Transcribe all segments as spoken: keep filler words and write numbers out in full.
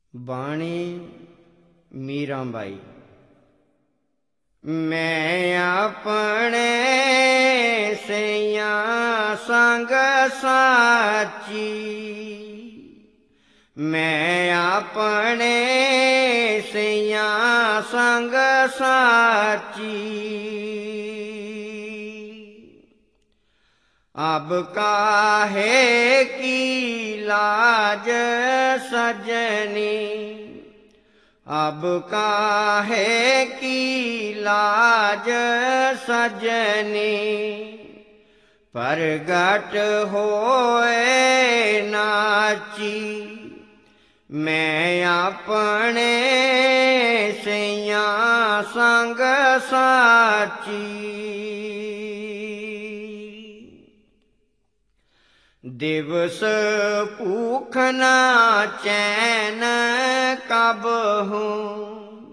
ਬਾਣੀ ਮੀਰਾਬਾਈ। ਮੈਂ ਆਪਣੇ ਸਈਆਂ ਸੰਗ ਸਾਚੀ, ਮੈਂ ਆਪਣੇ ਸਈਆਂ ਸੰਗ ਸਾਚੀ। अब काहे की लाज सजनी, अब काहे की लाज सजनी। प्रगट होए नाची, मैं अपने सैयां संग साची। दिवस भूख ना चैन कब हूँ,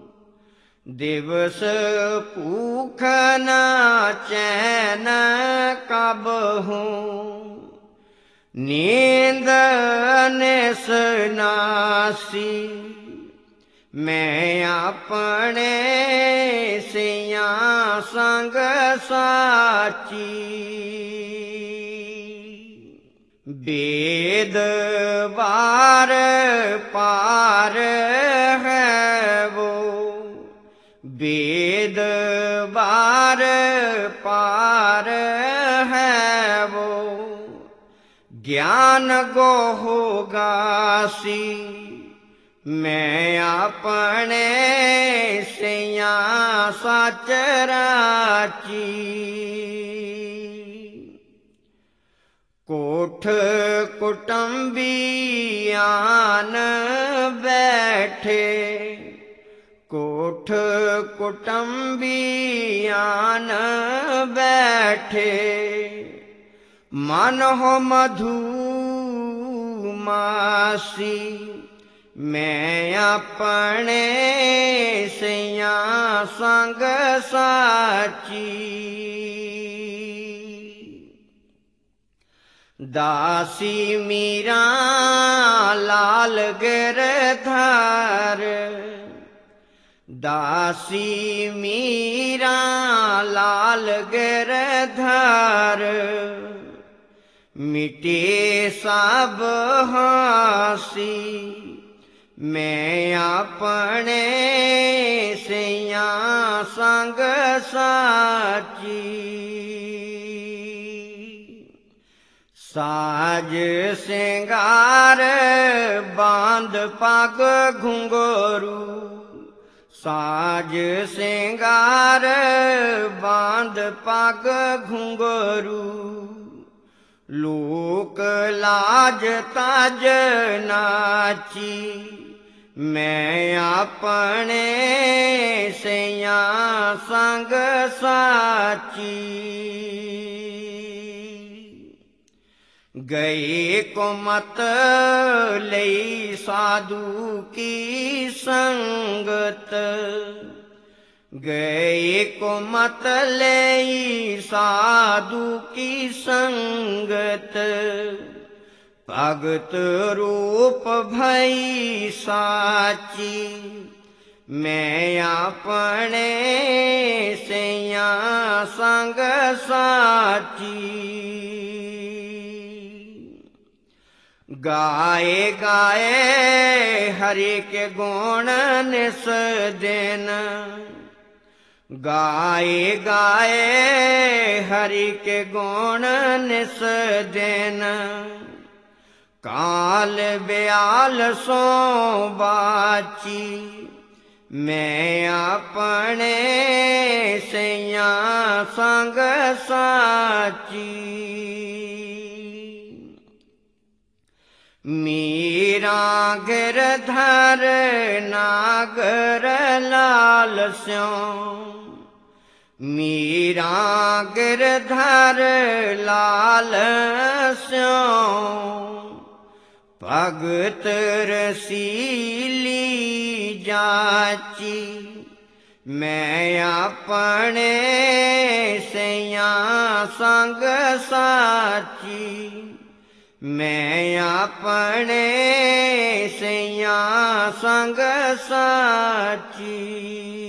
दिवस भूख ना चैन कब हूँ। नींद निस नासी, मैं अपने सैयां संग साची। वेद बार पार है वो, वेद बार पार है वो। ज्ञान गोहोगासी, मैं अपने सैयां सच राची। कोठ कुटुंबी आन बैठे, कोठ कुटुंबी आन बैठे। मन हो मधुमासी, मैं अपने सैयां संग साची। दासी मीरा लाल गिरधर, दासी मीरा लाल गिरधर। मिटे सब हासी, मैं अपने सैयां संग साची। साज सिंगार बांध पग घुंघरू, साज सिंगार बांध पग घुंघरू। लोक लाज ताज नाची, मैं अपने सैयां संग साची। गए कुमत लई साधु की संगत, गए कुमत लई साधु की संगत। भगत रूप भई साची, मैं अपने सैयां संग साची। गाए गाए हरि के गुण निस दिन, गाए गाए हरि के गुण निस दिन। काल ब्याल सो बाची, मैं अपने सैयां संग साची। मीरा गिरधर नागर लाल स्यों, मीरा गिरधर लाल स्यों। भगत रसीली जाची, मैं अपने सैयां संग साची। मैं अपने सैया संग साची।